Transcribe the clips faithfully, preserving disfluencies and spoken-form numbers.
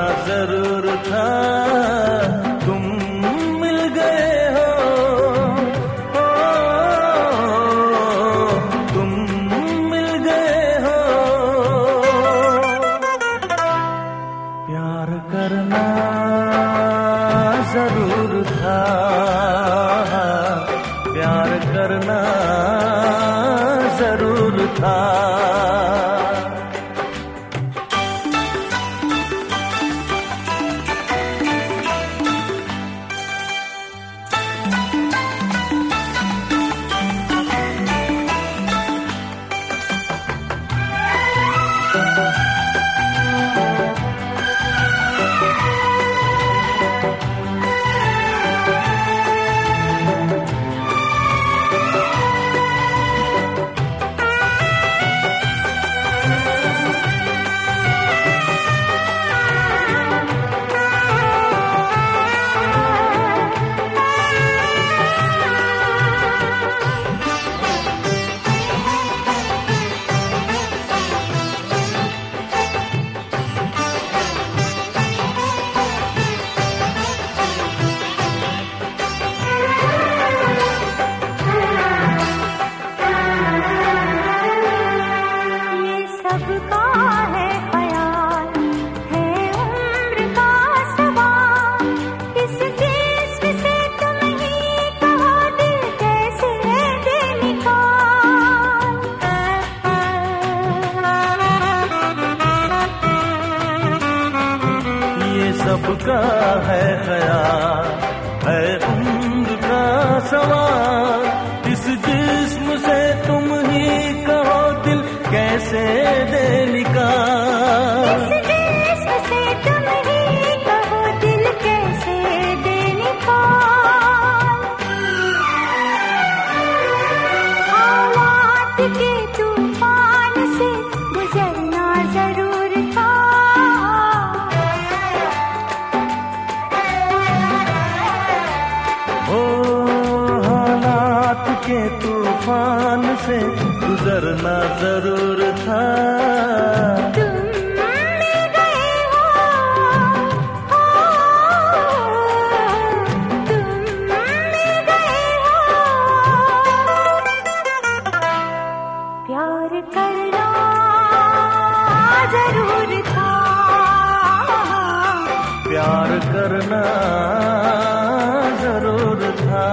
जरूर था, तुम मिल गए हो, ओ, तुम मिल गए हो। प्यार करना जरूर था, प्यार करना जरूर था। सबका है ख्याल, है उम्र का सवाल, इस जिस्म से तुम ही कहो दिल कैसे दे निकाल। इस जिस्म से तुम ही कहो दिल कैसे दे निकाल। हालात के तूफान से गुजरना जरूर था, के तूफान से गुजरना जरूर था। तुम मिल गए हो, हो, तुम मिल गए हो। प्यार करना जरूर था, प्यार करना जरूर था।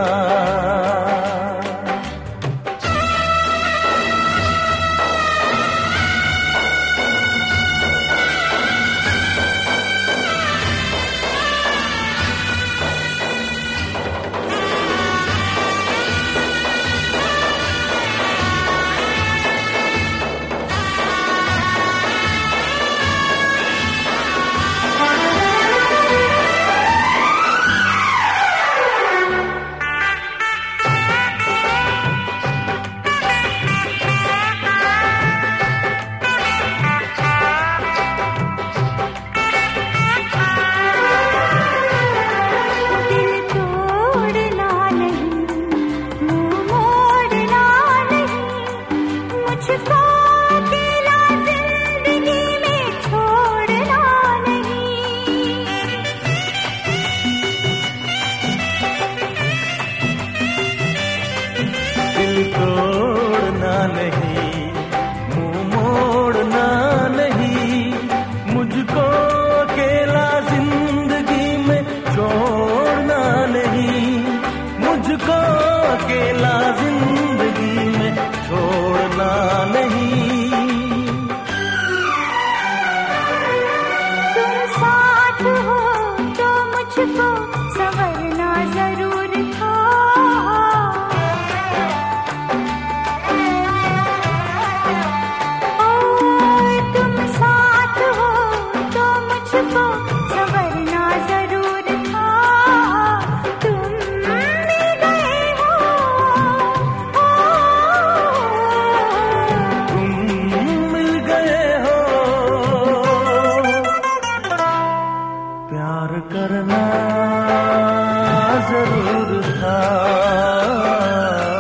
तोड़ना नहीं, मुंह मोड़ना नहीं, मुझको अकेला जिंदगी में छोड़ना नहीं, मुझको अकेला जिंदगी में छोड़ना नहीं। तुम साथ हो तो मुझको संवरना जरूर था, संवरना जरूर था। तुम मिल गए हो, तुम मिल गए हो। प्यार करना जरूर था।